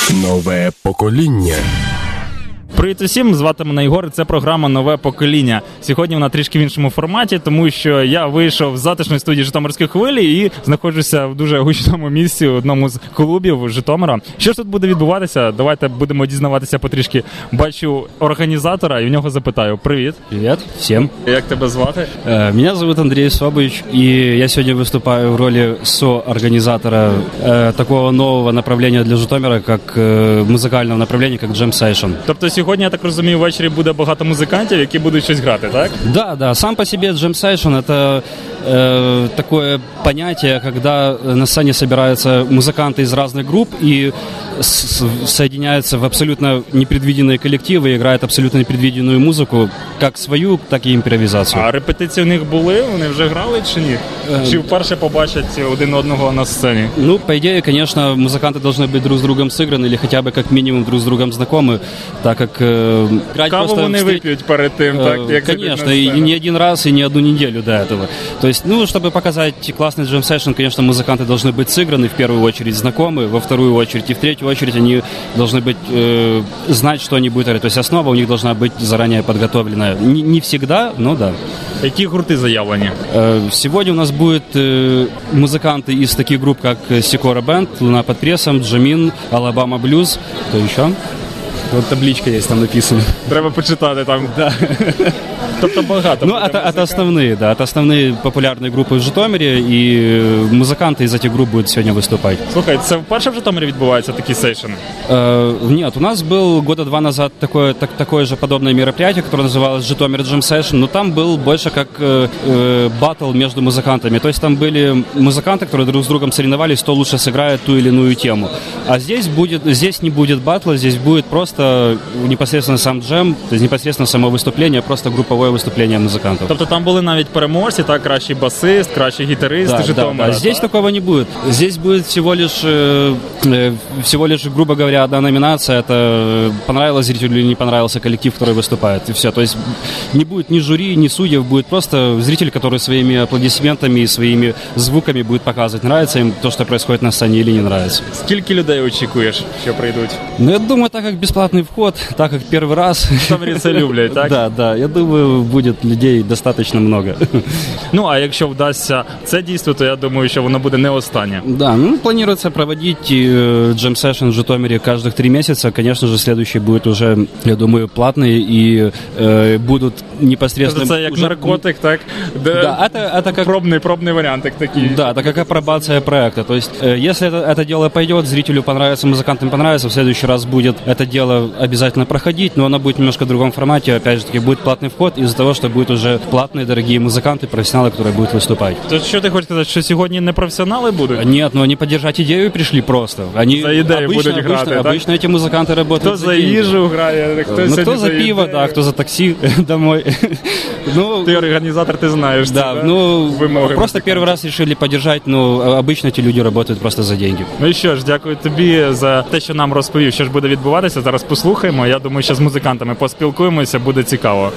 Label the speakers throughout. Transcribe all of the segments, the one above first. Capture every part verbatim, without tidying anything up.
Speaker 1: Нове покоління.
Speaker 2: Привіт усім, звати мене Ігор, це програма «Нове покоління». Сьогодні вона трішки в іншому форматі, тому що я вийшов з затишної студії Житомирської хвилі і знаходжуся в дуже гучному місці, в одному з клубів Житомира. Що ж тут буде відбуватися? Давайте будемо дізнаватися потрішки. Бачу організатора і в нього запитаю. Привіт.
Speaker 3: Привет всем.
Speaker 2: Як тебе звати?
Speaker 3: Меня зовут Андрей Собович, и я сегодня выступаю в роли соорганизатора э, такого нового направления для Житомира, как э, музыкального направления, как Jam Session.
Speaker 2: Тобто сьогодні, я так розумію, ввечері буде багато музикантів, які будуть щось грати, так?
Speaker 3: Да, да, сам по себе Jam Session — это э, такое понятие, когда на сцене собираются музыканты из разных групп и с- соединяются в абсолютно непредвиденные коллективы и играют абсолютно непредвиденную музыку, как свою, так и импровизацию.
Speaker 2: А репетиції у них були? Вони вже грали чи ні? Чи вперше побачать один одного на сцені?
Speaker 3: Ну, по идее, конечно, музыканты должны быть друг с другом сыграны или хотя бы как минимум друг с другом знакомы, так как э, играть
Speaker 2: Каву
Speaker 3: просто...
Speaker 2: вони
Speaker 3: встр-
Speaker 2: вип'ють перед тим, так?
Speaker 3: Э,
Speaker 2: Як
Speaker 3: Конечно, и не один раз, и не одну неделю до этого. То есть, ну, чтобы показать классный джем-сешн, конечно, музыканты должны быть сыграны, в первую очередь знакомы, во вторую очередь и в третью очередь они должны быть, э, знать, что они будут играть. То есть основа у них должна быть заранее подготовленная. Не, не всегда, но да.
Speaker 2: Які гурти заявлені?
Speaker 3: Э, Сегодня у нас будут э, музыканты из таких групп, как Сикора Бенд, Луна под прессом, Джамин, Алабама Блюз. Кто еще? Вот табличка есть, там написано.
Speaker 2: Треба почитати там.
Speaker 3: Да.
Speaker 2: Тобто багато.
Speaker 3: Ну, это, это основные, да, это основные популярные группы в Житомире, и музыканты из этих групп будут сегодня выступать.
Speaker 2: Слухай, це вперше в Житомирі відбуваються такі сейшени?
Speaker 3: Э, нет, у нас был года два назад такое, так, такое же подобное мероприятие, которое называлось Житомир Jam Session, но там был больше как э, э, баттл между музыкантами. То есть там были музыканты, которые друг с другом соревновались, кто лучше сыграет ту или иную тему. А здесь будет, здесь не будет баттла, здесь будет просто непосредственно сам джем, то есть непосредственно само выступление, просто групповое выступление музыкантов.
Speaker 2: Тобто там були навіть переможці, так, кращий басист, кращий гітарист
Speaker 3: Да,
Speaker 2: Житомира.
Speaker 3: да, да. Здесь
Speaker 2: так?
Speaker 3: такого не будет. Здесь будет всего лишь, э, э, всего лишь, грубо говоря, одна номинация. Это понравилось зрителю или не понравился коллектив, который выступает. И все. То есть не будет ни жюри, ни судей, будет просто зритель, который своими аплодисментами и своими звуками будет показывать, нравится им то, что происходит на сцене, или не нравится.
Speaker 2: Скільки людей очікуєш, що прийдуть?
Speaker 3: Ну, я думаю, так как бесплатный вход, так как первый раз...
Speaker 2: В Житомирі це люблять, так?
Speaker 3: Да, да. Я думаю, будет людей достаточно много.
Speaker 2: Ну, а якщо вдасться це дійство, то я думаю, що воно буде не останнє.
Speaker 3: Да, ну, планируется проводить э, джем-сешн в Житомире каждых три месяца. Конечно же, следующий будет уже, я думаю, платный, и э, будут непосредственно...
Speaker 2: Це як
Speaker 3: уже...
Speaker 2: наркотик, так? Де...
Speaker 3: Да, это, это как...
Speaker 2: Пробний, пробний варіантик такий.
Speaker 3: Да, это как апробация проекта. То есть, э, если это, это дело пойдет, зрителю понравится, музыкантам понравится, в следующий раз будет это дело обязательно проходить, но оно будет немножко в другом формате. Опять же таки, будет платный вход из-за того, что будут уже платные, дорогие музыканты, профессионалы, которые будут выступать.
Speaker 2: То що ти хочеш сказати, що сьогодні не професіонали будуть?
Speaker 3: Нет, но они поддержать идею пришли просто. Они
Speaker 2: За идею
Speaker 3: обычно,
Speaker 2: будут
Speaker 3: обычно,
Speaker 2: играть, так?
Speaker 3: обычно эти музыканты работают
Speaker 2: Хто за
Speaker 3: деньги.
Speaker 2: їжу грає, хто
Speaker 3: Ну,
Speaker 2: сьогодні
Speaker 3: кто за пиво,
Speaker 2: ідею.
Speaker 3: да, кто за такси домой. Ну,
Speaker 2: Ти організатор, ти знаєш.
Speaker 3: да,
Speaker 2: це,
Speaker 3: ну,
Speaker 2: вимоги
Speaker 3: просто
Speaker 2: музикантів.
Speaker 3: первый раз решили поддержать, но обычно эти люди работают просто за деньги.
Speaker 2: Ну і що ж, дякую тобі за те, що нам розповів, що ж буде відбуватися. Зараз послухаємо. Я думаю, що з музикантами поспілкуємося, буде цікаво.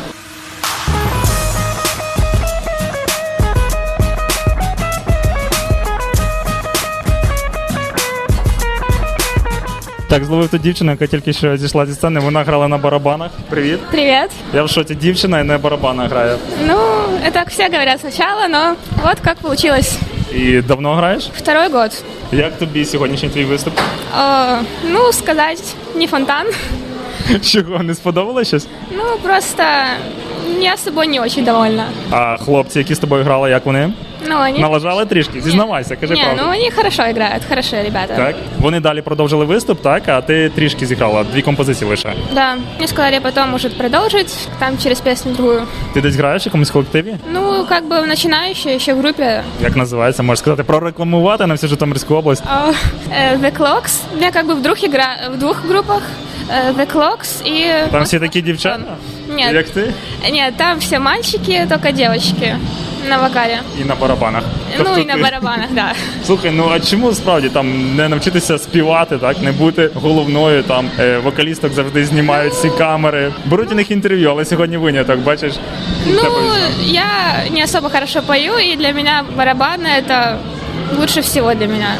Speaker 2: Так, зловив тут дівчину, яка тільки що зійшла зі сцени, вона грала на барабанах. Привіт.
Speaker 4: Привет.
Speaker 2: Я в шоці, дівчина і на барабанах грає.
Speaker 4: Ну, это так все говорят сначала, но вот как получилось.
Speaker 2: І давно граєш?
Speaker 4: Второй год.
Speaker 2: Як тобі сьогоднішній твій виступ?
Speaker 4: Э, ну, сказать, не фонтан.
Speaker 2: Чого, не сподобалось щось?
Speaker 4: Ну, просто я с собой не очень довольна.
Speaker 2: А хлопці, які з тобою грали, як вони?
Speaker 4: Ну, они...
Speaker 2: Налажали трішки? Зізнавайся, кажи
Speaker 4: Не,
Speaker 2: правду.
Speaker 4: ну они хорошо играют, хорошие ребята.
Speaker 2: Так, вони далі продовжили виступ, так, а ти трішки зіграла, дві композиції лише.
Speaker 4: Да, мне сказали потом может продолжить, там через песню другую.
Speaker 2: Ти десь граєш в якомусь колективі?
Speaker 4: Ну, как бы начинающая еще в группе.
Speaker 2: Як називається? Можеш сказати, прорекламувати на всю Житомирську область?
Speaker 4: О, э, The Clocks. Я как бы в двух, игра... в двух группах. Э, The Clocks и...
Speaker 2: Там всі такі дівчата?
Speaker 4: Нет.
Speaker 2: Як ти?
Speaker 4: Нет, там все мальчики, только девочки на вокале.
Speaker 2: І на барабанах.
Speaker 4: Ну
Speaker 2: Тобто
Speaker 4: і на
Speaker 2: ти-
Speaker 4: барабанах, да.
Speaker 2: Слухай, ну а чому справді там не навчитися співати, так, не бути головною, там е, вокалісток завжди знімають всі камери, беруть у них інтерв'ю, але сьогодні виняток, бачиш?
Speaker 4: Ну,
Speaker 2: Тебе-
Speaker 4: я не особо хорошо пою, и для меня барабаны — это лучше всего для меня.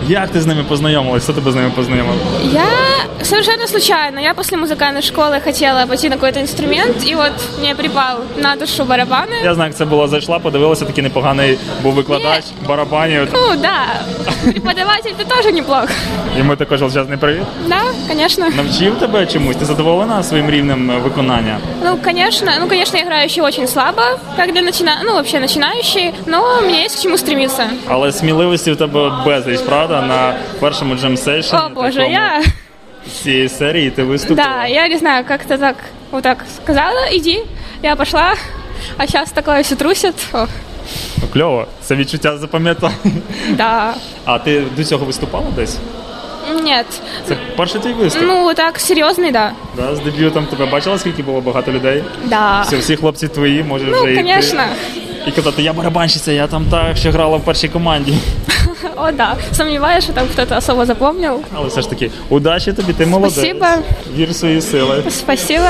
Speaker 2: Як ти з ними познайомилась? Хто тебе з ними познайомив?
Speaker 4: Я совершенно случайно. Я после музыкальной школы хотела пойти на какой-то инструмент, и вот мне припал на душу барабаны.
Speaker 2: Я знаю, як це було. Зайшла, подивилася, такий непоганий був викладач барабанів.
Speaker 4: Ну да, преподаватель-то тоже неплох.
Speaker 2: Йому також величезний привіт.
Speaker 4: Да, конечно.
Speaker 2: Навчив тебе чомусь? Ти задоволена своїм рівнем виконання?
Speaker 4: Ну, конечно, ну, конечно, я играю еще очень слабо, как для начина... ну, вообще начинающий, но мне есть к чему стремиться.
Speaker 2: Але сміливості в тебе от безліч, правда? На першому джем-сейшені.
Speaker 4: О, боже, я...
Speaker 2: З цієї серії ти виступила.
Speaker 4: Да, я не знаю, как-то так, вот так сказала, иди, я пошла, а сейчас такое все трусит. О.
Speaker 2: Ну, кльово, це відчуття запам'ятав.
Speaker 4: Да.
Speaker 2: А ти до цього виступала десь?
Speaker 4: Нет.
Speaker 2: Це перший твій виступ?
Speaker 4: Ну, так, серьезный, да.
Speaker 2: Да, з дебютом тебе бачила, скільки було багато людей?
Speaker 4: Да.
Speaker 2: Всі, всі хлопці твої, може
Speaker 4: Ну,
Speaker 2: вже
Speaker 4: конечно.
Speaker 2: І казати, я барабанщиця, я там так ще грала в першій команді.
Speaker 4: О, да. Сомневаюсь, что там кто-то особо запомнил.
Speaker 2: Але все ж таки, удачі тобі, ти молодець.
Speaker 4: Спасибо.
Speaker 2: Вір в свої сили.
Speaker 4: Спасибо.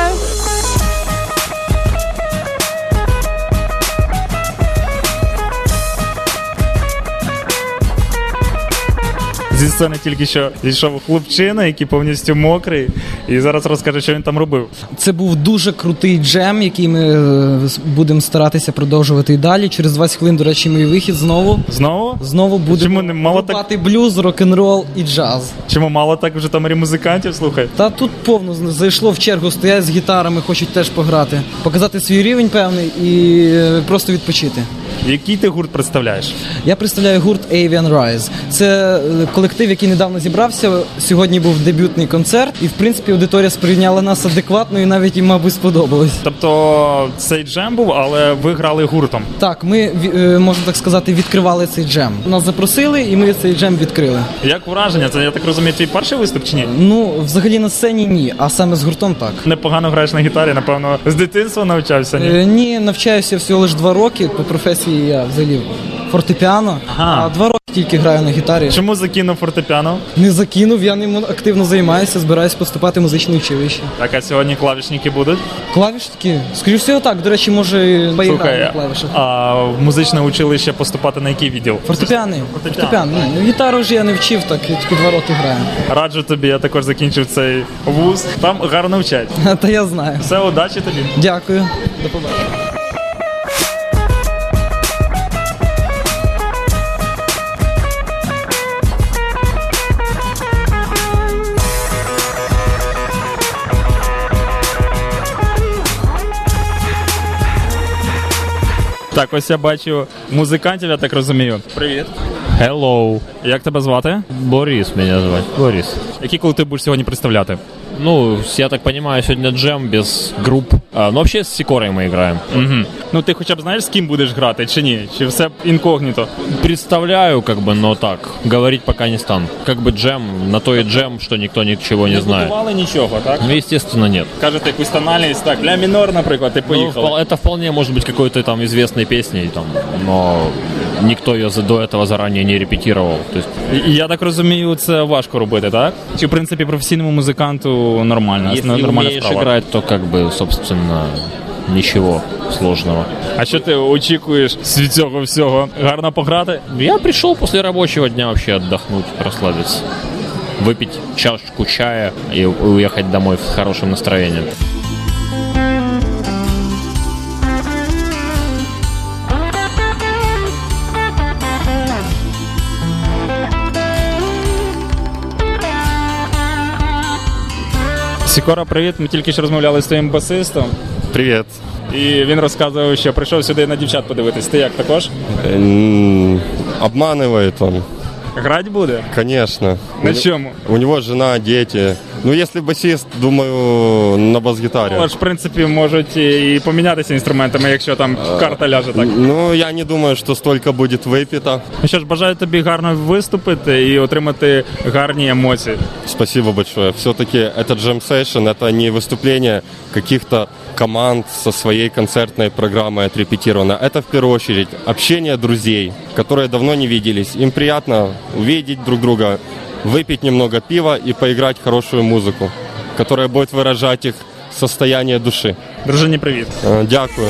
Speaker 2: Зі сцени тільки що зійшов хлопчина, який повністю мокрий, і зараз розкаже, що він там робив.
Speaker 5: Це був дуже крутий джем, який ми е, будемо старатися продовжувати і далі. Через двадцять хвилин, до речі, мій вихід знову.
Speaker 2: Знову?
Speaker 5: Знову
Speaker 2: Чому
Speaker 5: будемо
Speaker 2: не мало так-
Speaker 5: рубати блюз, рок-н-рол і джаз.
Speaker 2: Чому мало так в Житомирі музикантів, слухай?
Speaker 5: Та тут повно зайшло в чергу, стоять з гітарами, хочуть теж пограти. Показати свій рівень певний і е, просто відпочити.
Speaker 2: Який ти гурт представляєш?
Speaker 5: Я представляю гурт Avian Rise. Це е, колектив, який недавно зібрався. Сьогодні був дебютний концерт, і в принципі аудиторія сприйняла нас адекватно і навіть їм, мабуть, сподобалось.
Speaker 2: Тобто цей джем був, але ви грали гуртом.
Speaker 5: Так, ми, е, можна так сказати, відкривали цей джем. Нас запросили, і ми цей джем відкрили.
Speaker 2: Як враження? Це, я так розумію, твій перший виступ чи ні?
Speaker 5: Ну, взагалі на сцені ні, а саме з гуртом так.
Speaker 2: Непогано граєш на гітарі, напевно, з дитинства навчався, ні?
Speaker 5: Е, ні, навчаюся всього лише два роки. По професії я взагалі фортепіано,
Speaker 2: Ага.
Speaker 5: а два роки тільки граю на гітарі.
Speaker 2: Чому закинув фортепіано?
Speaker 5: Не закинув, я ним активно займаюся, збираюсь поступати в музичне училище.
Speaker 2: Так, а сьогодні клавішники будуть?
Speaker 5: Клавішники? Скоріше всього так, до речі, може і поіграю на
Speaker 2: Слухай,
Speaker 5: клавішах.
Speaker 2: а в музичне училище поступати на який відділ?
Speaker 5: Фортепіано.
Speaker 2: Фортепіано.
Speaker 5: Фортепіано. Ну, гітару ж я не вчив, так я тільки два роки граю.
Speaker 2: Раджу тобі, я також закінчив цей вуз. Там гарно вчать.
Speaker 5: Та я знаю.
Speaker 2: Все, удачі тобі.
Speaker 5: Дякую. До побачення.
Speaker 2: Так, ось я бачу музикантів, я так розумію. Привіт.
Speaker 6: Hello.
Speaker 2: Як тебе звати?
Speaker 6: Борис меня звать. Борис.
Speaker 2: Який колектив будеш сьогодні представляти?
Speaker 6: Ну, я так понимаю, сегодня джем без групп. А, ну, вообще с Сикорой мы играем.
Speaker 2: Угу. Ну ти хоча б знаєш, з ким будеш грати, чи ні? Чи все інкогніто?
Speaker 6: Представляю, как бы, но так, говорить пока не стану. Как бы джем, на то и джем, что никто ничего не знает.
Speaker 2: готували нічого, так?
Speaker 6: Ну, естественно, нет.
Speaker 2: Кажете якусь тональність, так, ля мінор, наприклад, і
Speaker 6: Ну,
Speaker 2: поїхали.
Speaker 6: впол- это вполне может быть какой-то там известной песней, там, но никто ее за- до этого заранее не репетировал. То есть,
Speaker 2: І- і я так розумію, це важко робити, так? Чи, в принципі, професійному музиканту нормально?
Speaker 6: если
Speaker 2: нормальна
Speaker 6: умеешь
Speaker 2: справа?
Speaker 6: играть, то, как бы, собственно, ничего сложного.
Speaker 2: А що ти очікуєш з цього всього? Гарно пограти?
Speaker 6: Я пришел после рабочего дня вообще отдохнуть, расслабиться. Выпить чашечку чая и уехать домой с хорошим настроением.
Speaker 2: Сікора, привіт. Ми тільки що розмовляли з твоїм басистом.
Speaker 7: Привет.
Speaker 2: І він розказував, що прийшов сюди на дівчат подивитись. Ти як також?
Speaker 7: М, Обманывает он,
Speaker 2: Грать буде?
Speaker 7: конечно.
Speaker 2: На
Speaker 7: У не-
Speaker 2: чому?
Speaker 7: У него жена, дети. Ну, если басист, думаю, на бас-гитаре.
Speaker 2: Але ж, в принципі, можуть і помінятися інструментами, якщо там карта ляже так.
Speaker 7: Ну, я не думаю, что столько будет выпито.
Speaker 2: Ну що ж, бажаю тобі гарно виступити і отримати гарні емоції.
Speaker 7: Спасибо большое. Все-таки это джем-сейшн, это не выступление каких-то команд со своей концертной программой отрепетировано. Это, в первую очередь, общение друзей, которые давно не виделись. Им приятно увидеть друг друга, выпить немного пива и поиграть хорошую музыку, которая будет выражать их состояние души.
Speaker 2: Дружині, привіт.
Speaker 7: Э, Дякую.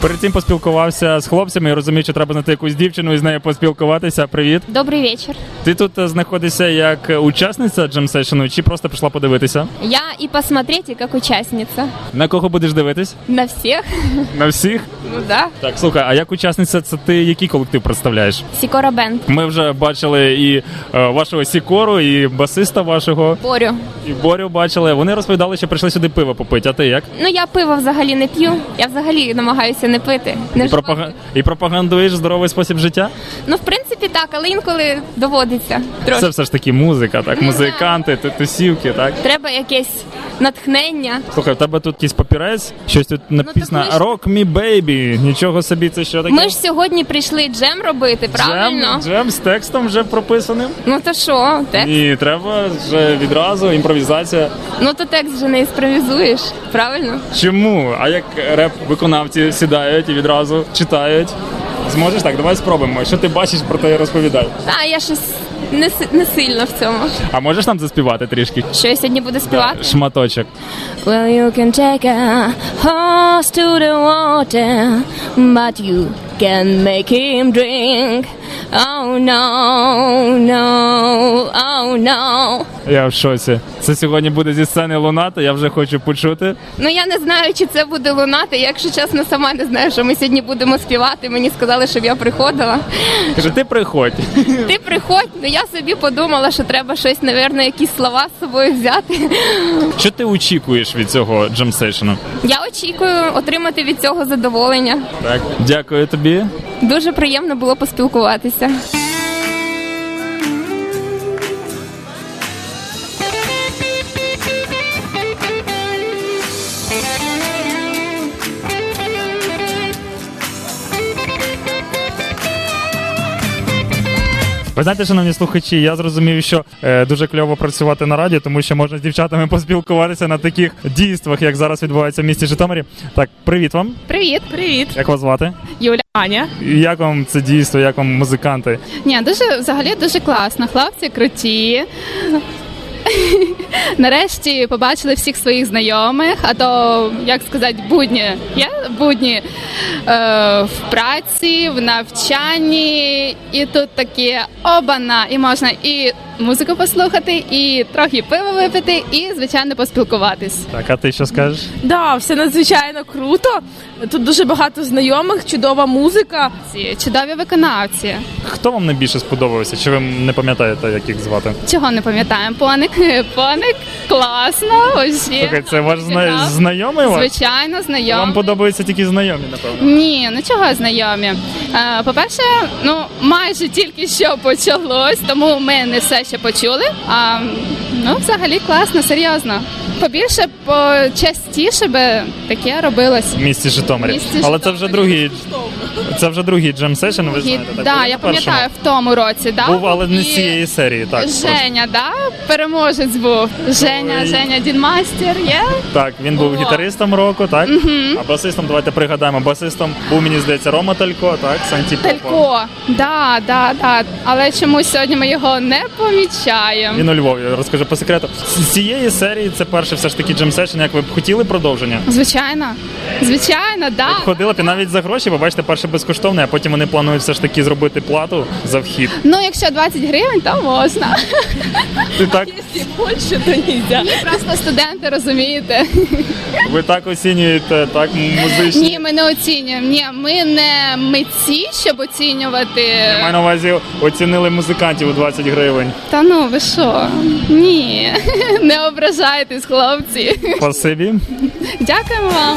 Speaker 2: Перед цим поспілкувався з хлопцями і розумію, що треба знайти якусь дівчину і з нею поспілкуватися. Привіт.
Speaker 4: Добрый вечер.
Speaker 2: Ти тут е, знаходишся як учасниця джем-сешену чи просто прийшла подивитися?
Speaker 4: Я и посмотреть, и как участница.
Speaker 2: На кого будеш дивитись?
Speaker 4: На всех.
Speaker 2: На всіх?
Speaker 4: Ну да.
Speaker 2: Так, слухай, а як учасниця, це ти який колектив представляєш?
Speaker 4: Сикора Бенд.
Speaker 2: Ми вже бачили і е, вашого Сікору, і басиста вашого,
Speaker 4: Борю.
Speaker 2: і Борю бачили. Вони розповідали, що прийшли сюди пиво попити. А ти як?
Speaker 4: Ну я пиво взагалі не п'ю. Я взагалі намагаюся не пити. Не
Speaker 2: І, пропага... і пропагандуєш здоровий спосіб життя?
Speaker 4: Ну, в принципі, так, але інколи доводиться. Трошки.
Speaker 2: Це все ж таки музика, так? Музиканти, ту- тусівки, так?
Speaker 4: Треба якесь натхнення.
Speaker 2: Слухай, в тебе тут якийсь папірець, щось тут написано
Speaker 4: так ми ж-
Speaker 2: «Rock me baby». Нічого собі, це що таке?
Speaker 4: Ми ж сьогодні прийшли джем робити, правильно?
Speaker 2: Джем, джем з текстом вже прописаним.
Speaker 4: Ну то що, текст?
Speaker 2: Ні, треба вже відразу, імпровізація.
Speaker 4: Ну то текст вже не імпровізуєш, правильно?
Speaker 2: Чому? А як реп-виконавці сідають і відразу читають? Зможеш так? Давай спробуємо. Що ти бачиш, про те і розповідай.
Speaker 4: Та я щось не, си- не сильно в цьому.
Speaker 2: А можеш нам заспівати трішки?
Speaker 4: Що я сьогодні буду співати?
Speaker 2: Шматочок.
Speaker 4: Well, you can take a horse to the water, but you can make him drink. Oh no, no, oh no.
Speaker 2: Я в шоці. Це сьогодні буде зі сцени лунати, я вже хочу почути.
Speaker 4: Ну я не знаю, чи це буде лунати. Я, якщо чесно, сама не знаю, що ми сьогодні будемо співати. Мені сказали, щоб я приходила.
Speaker 2: Каже, ти приходь.
Speaker 4: Ти приходь, ну я собі подумала, що треба щось, напевно, якісь слова з собою взяти.
Speaker 2: Що ти очікуєш від цього джем-сешену?
Speaker 4: Я очікую отримати від цього задоволення.
Speaker 2: Так. Дякую тобі.
Speaker 4: Дуже приємно було поспілкуватися.
Speaker 2: Ви знаєте, шановні слухачі, я зрозумів, що е, дуже кльово працювати на радіо, тому що можна з дівчатами поспілкуватися на таких дійствах, як зараз відбувається в місті Житомирі. Так, привіт вам.
Speaker 8: Привіт, привіт,
Speaker 2: Як вас звати?
Speaker 8: Юля, Аня.
Speaker 2: І Як вам це дійство, як вам музиканти?
Speaker 8: Ні, дуже взагалі дуже класно. Хлопці круті. Нарешті побачили всіх своїх знайомих, а то, як сказати, будні. Є будні е, в праці, в навчанні, і тут такі обана, і можна і музику послухати, і трохи пиво випити, і, звичайно, поспілкуватись.
Speaker 2: Так, а ти що скажеш?
Speaker 9: Да, все надзвичайно круто. Тут дуже багато знайомих, чудова музика.
Speaker 8: Ці чудові виконавці.
Speaker 2: Хто вам найбільше сподобався? Чи ви не пам'ятаєте, як їх звати?
Speaker 8: Чого не пам'ятаємо? Поник, поник, класно, ось є.
Speaker 2: Слухай, це ваш зна... знайомий ваш?
Speaker 8: Звичайно, знайомий.
Speaker 2: Вам подобаються тільки знайомі, напевно.
Speaker 8: Ні, ну чого знайомі? Е, По-перше, ну майже тільки що почалось, тому ми не все ще почули. А ну, взагалі класно, серйозно. Побільше, почастіше би таке робилось.
Speaker 2: В місті Житомирі.
Speaker 8: В місті
Speaker 2: Але це
Speaker 8: Житомирі.
Speaker 2: вже другий, це вже другий джем-сешн, ви знаєте.
Speaker 8: Так,
Speaker 2: так?
Speaker 8: да,
Speaker 2: Був
Speaker 8: я
Speaker 2: на першому?
Speaker 8: пам'ятаю, в тому році, да?
Speaker 2: Був, але не
Speaker 8: І
Speaker 2: з цієї серії, так. просто.
Speaker 8: Женя, да? Переможець був. Женя,
Speaker 2: Ой.
Speaker 8: Женя Дінмастер, є?
Speaker 2: Так, він був
Speaker 8: О.
Speaker 2: гітаристом року, так? А басистом, давайте пригадаємо, басистом був, мені здається, Рома Талько, так? Сантіпопа.
Speaker 8: Талько, да, да, да. Але чомусь сьогодні ми його не помічаємо.
Speaker 2: Він у Львові, розкажу по секрету. З цієї серії це перший все ж таки джем-сешн, як ви б хотіли продовження?
Speaker 8: Звичайно, звичайно, да.
Speaker 2: Ходили б і навіть за гроші, ви бачите, перше безкоштовне, а потім вони планують все ж таки зробити плату за вхід.
Speaker 8: Ну, якщо двадцять гривень, то можна.
Speaker 2: Ти так,
Speaker 8: Якщо більше, то нельзя. Просто студенти, розумієте.
Speaker 2: ви так оцінюєте, так, музичні.
Speaker 8: Ні, ми не оцінюємо. Ні, ми не митці, щоб оцінювати.
Speaker 2: Маю на увазі, оцінили музикантів у двадцять гривень.
Speaker 8: Та ну, ви що? Ні, не ображайтесь, хлопці.
Speaker 2: Спасибі.
Speaker 8: Дякуємо вам.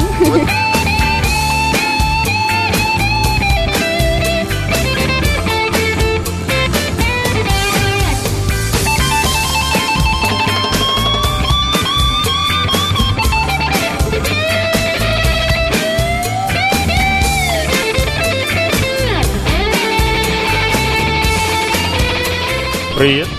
Speaker 2: Привіт.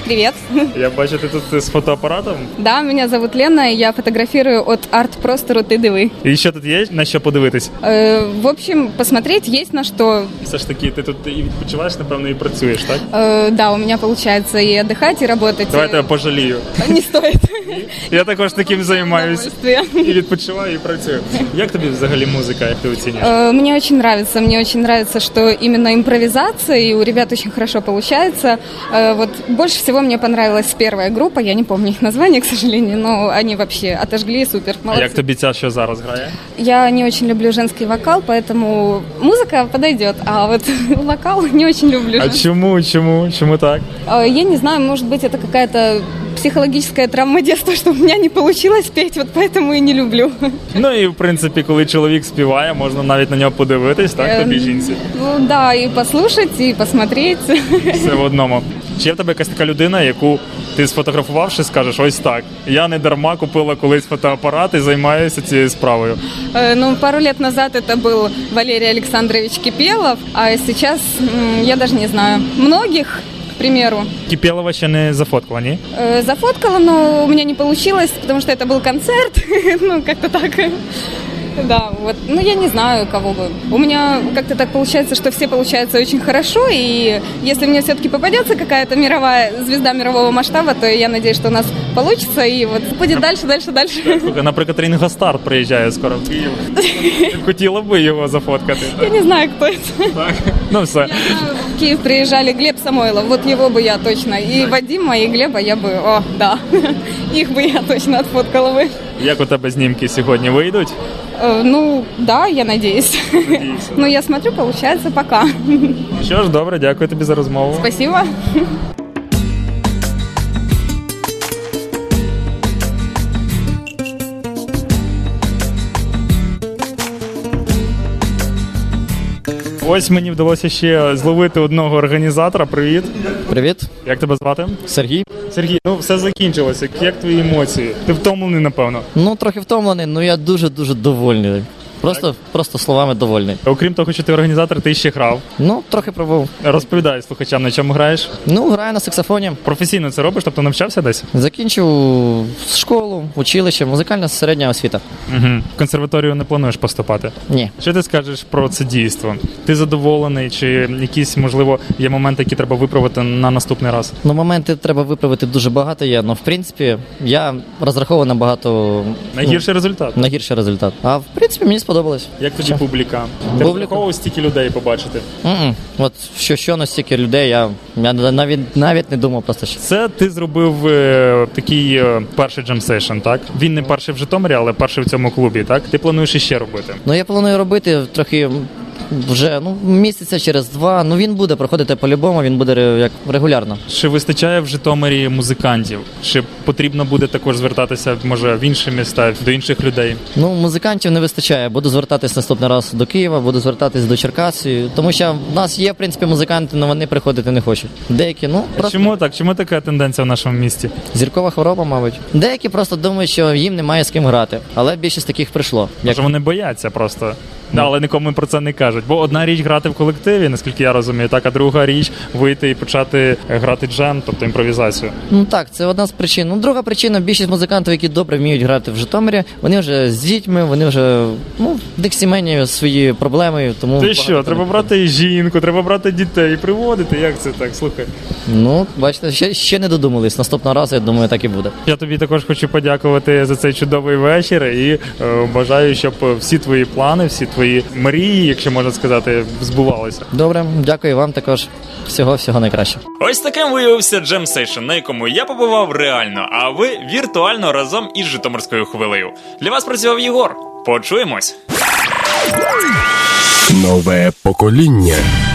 Speaker 10: Привет.
Speaker 2: Я бачу, ти тут з фотоапаратом?
Speaker 10: Да, меня зовут Лена, и я фотографирую от арт-простору «Ти диви».
Speaker 2: І що тут є, на що подивитись?
Speaker 10: Э, в общем, посмотреть есть на что.
Speaker 2: Все ж таки, ти тут і відпочиваєш, напевно, і працюєш, так?
Speaker 10: Э, да, у меня получается и отдыхать, и работать.
Speaker 2: Давай я тебе пожалію.
Speaker 10: Не стоит.
Speaker 2: Я також таким займаюся. І відпочиваю, і працюю. Як тобі взагалі музика, як ти оцінюєш?
Speaker 10: Э, мне очень нравится, мне очень нравится, что именно импровизация, и у ребят очень хорошо получается. Э, вот больше всего мне понравилась первая группа, я не помню их название, к сожалению, но они вообще отожгли, супер, молодцы.
Speaker 2: А як тобі ця, що зараз грає?
Speaker 10: Я не очень люблю женский вокал, поэтому музыка подойдет, а вот вокал не очень люблю.
Speaker 2: А чому, чому, чому так?
Speaker 10: Э, я не знаю, может быть, это какая-то психологическая травма детства, что у меня не получилось петь, вот поэтому и не люблю.
Speaker 2: Ну і в принципі, коли чоловік співає, можна навіть на нього подивитись, так, тобі жінці?
Speaker 10: Ну да, і послухати, і посмотреть.
Speaker 2: Все в одному. Чи є в тебе якась така людина, яку ти сфотографувавши, скажеш, ось так, я не дарма купила колись фотоапарат і займаюся цією справою?
Speaker 10: Э, ну, пару лет назад это был Валерий Александрович Кипелов, а сейчас м, я даже не знаю, многих, к примеру.
Speaker 2: Кипелова ще не зафоткала, ні?
Speaker 10: Э, зафоткала, но у меня не получилось, потому что это был концерт, ну, как-то так. Да, вот, ну, я не знаю, кого бы. У меня как-то так получается, что все получаются очень хорошо, и если мне все-таки попадется какая-то мировая звезда мирового масштаба, то я надеюсь, что у нас получится, и вот будет дальше, дальше, дальше.
Speaker 2: Слухай, наприклад, Рінго Старр приїжджає скоро в Київ. Ти б хотіла би його зафоткати?
Speaker 10: Я не знаю, кто это.
Speaker 2: Так, ну все.
Speaker 10: Я знаю, в Киев приезжали Глеб Самойлов, вот его бы я точно, и Вадима, и Глеба я бы, о, да, их бы я точно отфоткала бы.
Speaker 2: Як у тебе знімки сьогодні вийдуть?
Speaker 10: Э, ну, да, я надеюсь. Ну, я смотрю, получается, пока.
Speaker 2: Що ж, добре, дякую тобі за розмову.
Speaker 10: Спасибо.
Speaker 2: Ось мені вдалося ще зловити одного організатора. Привіт.
Speaker 11: Привіт.
Speaker 2: Як тебе звати?
Speaker 11: Сергій.
Speaker 2: Сергій, ну все закінчилося. Як твої емоції? Ти втомлений, напевно?
Speaker 11: Ну, трохи втомлений, але я дуже-дуже довольний. Просто, просто словами довольний.
Speaker 2: Окрім того, що ти організатор, ти ще грав.
Speaker 11: Ну, трохи пробував.
Speaker 2: Розповідай слухачам, на чому граєш?
Speaker 11: Ну, граю на саксофоні.
Speaker 2: Професійно це робиш, тобто навчався десь?
Speaker 11: Закінчив школу, училище, музикальна середня освіта.
Speaker 2: Угу. В консерваторію не плануєш поступати?
Speaker 11: Ні.
Speaker 2: Що ти скажеш про це дійство? Ти задоволений, чи якісь, можливо, є моменти, які треба виправити на наступний раз?
Speaker 11: Ну, моменти треба виправити дуже багато є, але, в принципі, я розраховую на багато...
Speaker 2: Найгірший результат?
Speaker 11: На гірший результат. А, в принципі, мені сподобалось.
Speaker 2: Як тоді публіка? Ти розраховував стільки людей побачити?
Speaker 11: Mm-mm. От що, що на стільки людей, я, я навіть, навіть не думав просто. Що...
Speaker 2: Це ти зробив е, такий е, перший джем-сейшн, так? Він не перший в Житомирі, але перший в цьому клубі, так? Ти плануєш іще робити?
Speaker 11: Ну, я планую робити трохи... Вже ну місяця через два, ну він буде проходити по-любому, він буде як регулярно.
Speaker 2: Чи вистачає в Житомирі музикантів? Чи потрібно буде також звертатися, може, в інші міста, до інших людей?
Speaker 11: Ну, музикантів не вистачає. Буду звертатись наступний раз до Києва, буду звертатись до Черкас, тому що в нас є, в принципі, музиканти, але вони приходити не хочуть. Деякі, ну,
Speaker 2: просто... Чому так? Чому така тенденція в нашому місті?
Speaker 11: Зіркова хвороба, мабуть. Деякі просто думають, що їм немає з ким грати, але більшість таких прийшло.
Speaker 2: Як... Може, вони бояться просто. Да, але нікому про це не кажуть. Бо одна річ грати в колективі, наскільки я розумію, так, а друга річ вийти і почати грати джем, тобто імпровізацію.
Speaker 11: Ну так, це одна з причин. Ну, друга причина, більшість музикантів, які добре вміють грати в Житомирі, вони вже з дітьми, вони вже, ну, в них сімейні свої проблеми, тому...
Speaker 2: Ти що, треба брати жінку, треба брати дітей, приводити, як це так, слухай?
Speaker 11: Ну, бачите, ще, ще не додумались. Наступного разу, я думаю, так і буде.
Speaker 2: Я тобі також хочу подякувати за цей чудовий вечір і е, бажаю, щоб всі твої плани, всі твої мрії, якщо можна сказати, збувалися.
Speaker 11: Добре, дякую вам також. Всього-всього найкраще.
Speaker 2: Ось таким виявився джем-сейшн, на якому я побував реально, а ви віртуально разом із Житомирською хвилею. Для вас працював Єгор. Почуємось.
Speaker 1: Нове покоління.